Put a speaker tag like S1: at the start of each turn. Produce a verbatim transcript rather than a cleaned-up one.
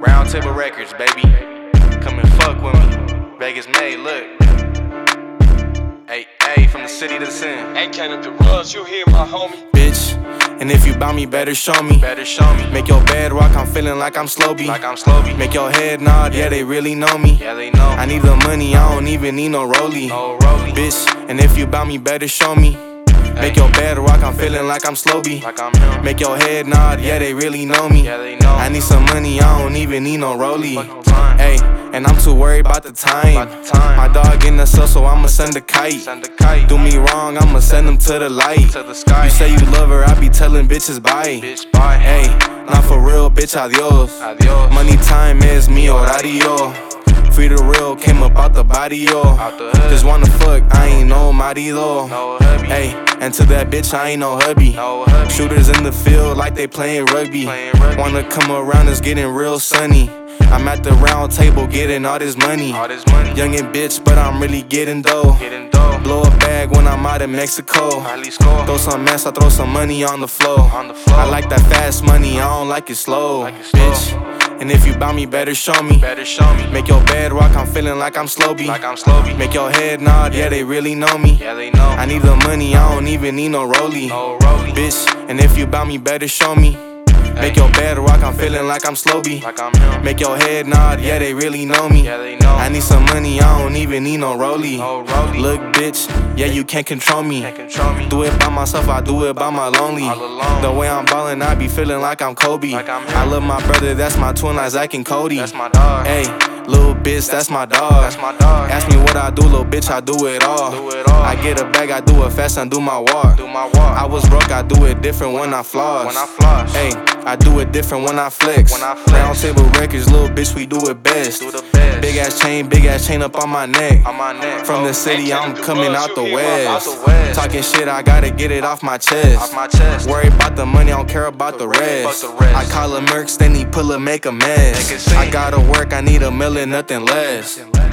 S1: Round Table Records, baby. Come and fuck with me. Vegas made, look. Hey, hey, from the city to the sin.
S2: Ain't counting the runs, you hear my homie?
S1: Bitch, and if you bout me, better show me. Better show me. Make your bed rock, I'm feeling like I'm Slowby. Like I'm Slowby. Make your head nod, yeah, they really know me. Yeah, they know. I need the money, I don't even need no rollie. No rollie. Bitch, and if you bout me, better show me. Make your bed rock, I'm feeling like I'm Slowby. Like I'm him. Make your head nod, yeah, they really know me. Yeah, they know. I need some money, I don't even need no rollie. Hey, and I'm too worried about the time. About the time. My dog in the cell, so I'ma send a kite. Send a kite. Do me wrong, I'ma send him to the light. To the sky. You say you love her, I be telling bitches bye. Bitch, bye. Hey, not for real, bitch, adios. Adios. Money time is mi horario. Free the real, came up out the body, yo. Just wanna fuck, I ain't no marido. No hubby. Hey, and to that bitch, I ain't no hubby. No hubby. Shooters in the field like they playing rugby. Playing rugby. Wanna come around, it's getting real sunny. I'm at the round table getting all this money. All this money. Young and bitch, but I'm really getting dough. Getting dough. Blow a bag when I'm out in Mexico. Throw some mess, I throw some money on the floor. On the floor. I like that fast money, I don't like it slow. Like it slow. Bitch. And if you bout me, better show me. Better show me. Make your bed rock, I'm feeling like I'm Slowby. Like I'm Slowby. Make your head nod, yeah, they really know me. Yeah, they know. I need the money, I don't even need no rollie. No rollie. Bitch, and if you bout me, better show me. Make your bed rock, I'm feeling like I'm Slowby. Like I'm him. Make your head nod, yeah, they really know me. Yeah, they know. I need some money, I don't even need no rollie. No rollie. Look, bitch, yeah, you can't control me. Can't control me. Do it by myself, I do it by my lonely. All alone. The way I'm ballin', I be feeling like I'm Kobe. Like I'm I love my brother, that's my twin, like Zach and Cody. That's my dog. Hey, little bitch, that's my dog. That's my dog. Ask me what I do, little bitch, I do it all. Do it all. I get a bag, I do it fast and do my walk. Do my walk. I was broke, I do it different when I floss. When I floss. Hey, I do it different when I flex. When I flex. Round Table Records, little bitch, we do it best. Do the best. Big ass chain, big ass chain up on my neck. On my neck. From the city, I'm coming out the west. Out the west. Talking shit, I gotta get it off my chest. Off my chest. Worry about the money, I don't care about the rest. the rest. I call a Mercs, then he pull up, make a mess. Make I gotta work, I need a million, nothing less.